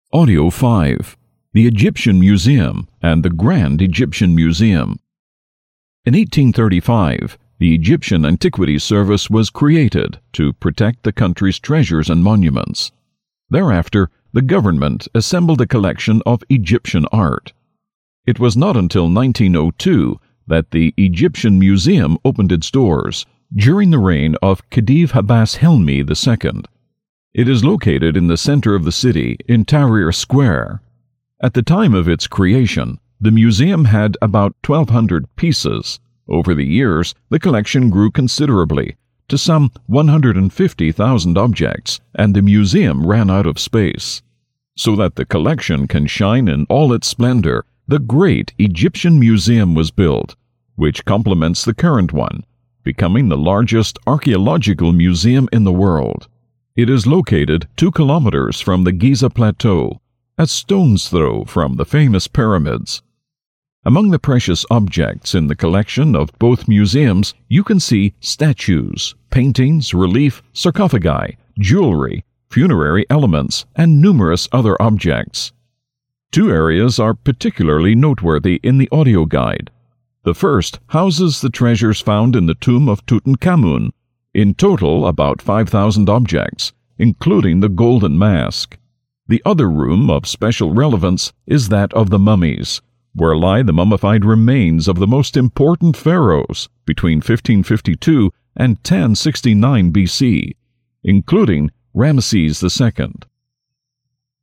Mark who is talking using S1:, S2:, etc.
S1: Audio 5. The Egyptian Museum and the Grand Egyptian Museum. In 1835, the Egyptian Antiquities Service was created to protect the country's treasures and monuments. Thereafter, the government assembled a collection of Egyptian art. It was not until 1902 that the Egyptian Museum opened its doors, during the reign of Khedive Abbas Helmi II. It is located in the center of the city in Tahrir Square. At the time of its creation, the museum had about 1,200 pieces. Over the years, the collection grew considerably, to some 150,000 objects, and the museum ran out of space. So that the collection can shine in all its splendor, the Great Egyptian Museum was built, which complements the current one, becoming the largest archaeological museum in the world. It is located 2 kilometers from the Giza Plateau, a stone's throw from the famous pyramids. Among the precious objects in the collection of both museums, you can see statues, paintings, relief, sarcophagi, jewelry, funerary elements, and numerous other objects. 2 areas are particularly noteworthy in the audio guide. The first houses the treasures found in the tomb of Tutankhamun, in total about 5,000 objects, including the golden mask. The other room of special relevance is that of the mummies, where lie the mummified remains of the most important pharaohs between 1552 and 1069 BC, including Ramesses II.